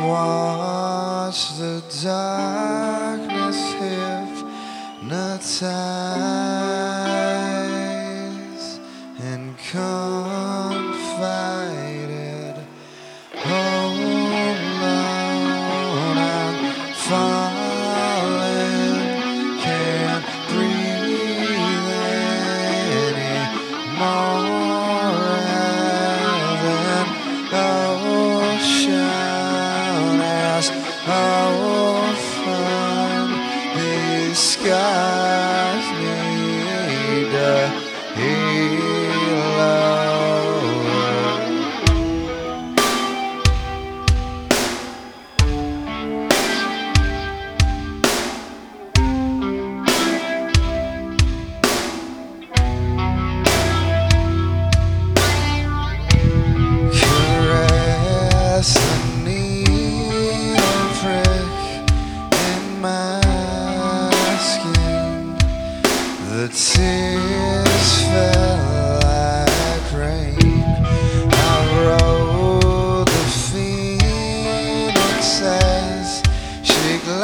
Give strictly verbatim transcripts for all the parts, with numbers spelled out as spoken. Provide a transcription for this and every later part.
watch the darkness hypnotize and confided. Hold on, I'm falling, can't breathe anymore. Than ocean as often these skies need a halo. Caress the needle prick in my skin. The tears fell like rain. I rode the phoenix as she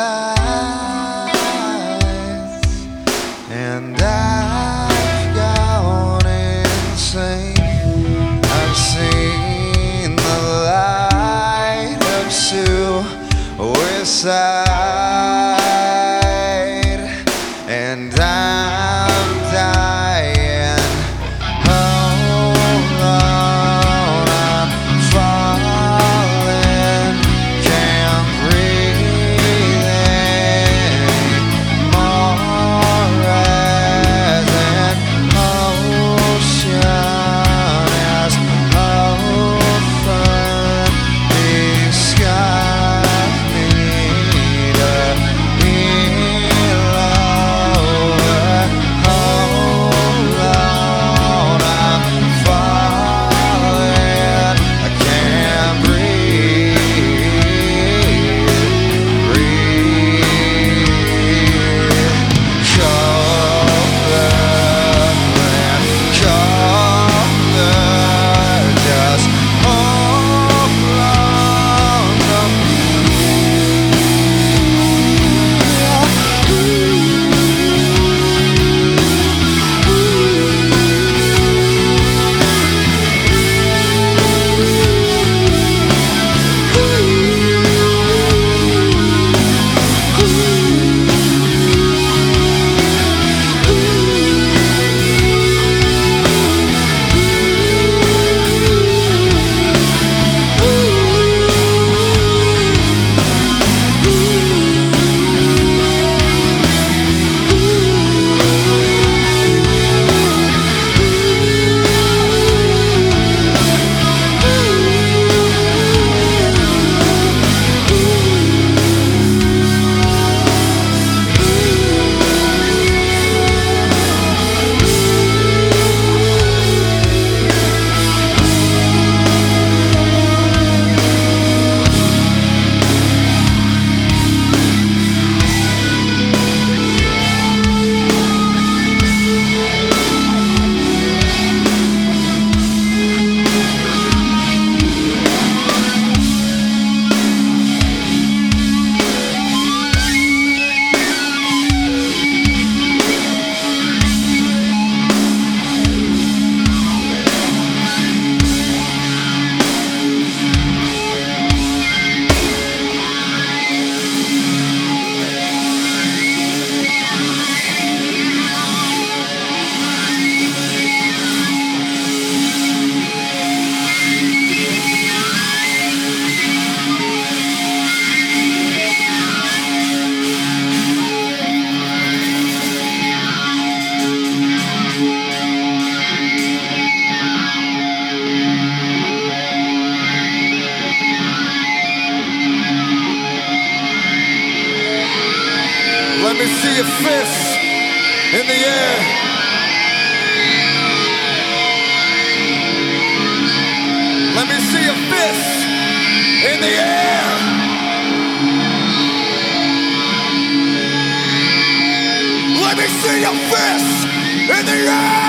glides, and I've gone insane. I've seen the light of suicide, and I'm dying. Hold on, I'm falling, can't breathe anymore. As an ocean as often these skies need a halo. Hold on, I'm falling, I can't breathe, breathe. Colder and colder, just hold on to me. Let me see your fists in the air. Let me see your fists in the air. Let me see your fists in the air.